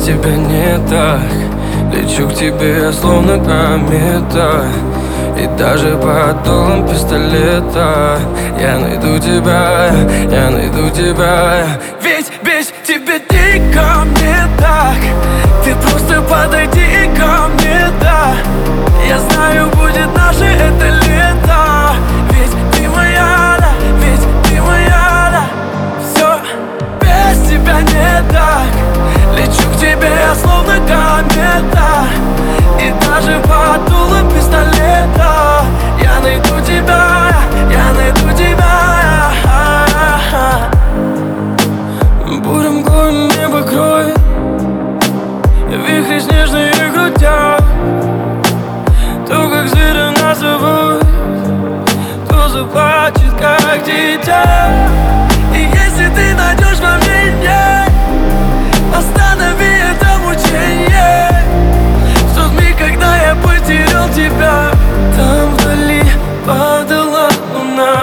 тебя не так. Лечу к тебе, словно комета, и даже под дулом пистолета я найду тебя, я найду тебя. Ведь без тебя дико мне так. Ты просто подойди ко мне, да. Я знаю, будет наше это лето. Ведь ты моя, да, ведь ты моя, да. Все без тебя не так. Лечу к тебе, словно комета, и даже под дулом пистолета я найду тебя, я найду тебя. Бурым горн небо кроет, вихри снежные крутят. То, как зверя нас зовут, то заплачет, как дитя. И если ты найдешь во мне нет, останови это мучение. В тот миг, когда я потерял тебя, там вдали падала луна.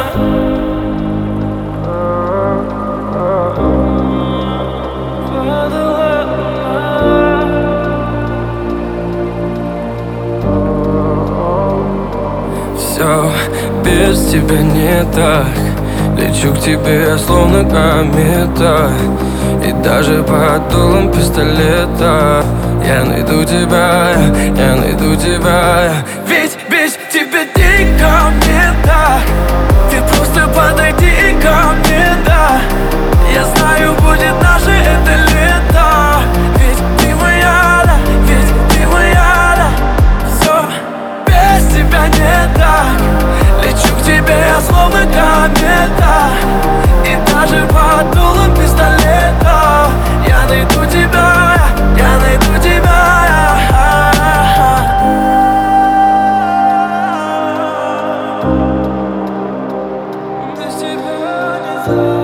Падала луна. Все без тебя не так. Лечу к тебе, словно комета, и даже под дулом пистолета я найду тебя, я найду тебя. Ведь без тебя дико мне так. Ты просто подойди ко мне, да. Я знаю, будет наше это лето. Ведь ты моя, да, ведь ты моя, да. Все без тебя не так. Лечу к тебе, словно комета, и даже под дулом пистолета я найду тебя, я найду тебя. Без тебя не так.